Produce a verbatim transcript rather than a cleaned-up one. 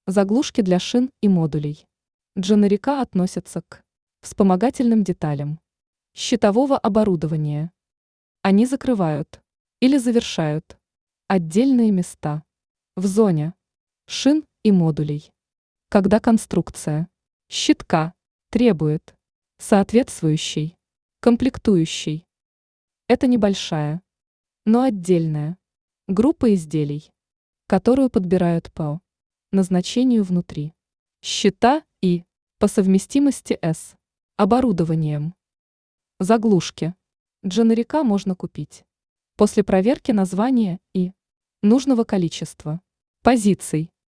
Заглушки для шин и модулей. Дженерика относятся к вспомогательным деталям щитового оборудования. Они закрывают или завершают отдельные места в зоне шин и модулей, когда конструкция щитка требует соответствующей комплектующей. Это небольшая, но отдельная группа изделий, которую подбирают по назначению внутри щита и, по совместимости с оборудованием. Заглушки. Дженерика можно купить после проверки названия и нужного количества позиций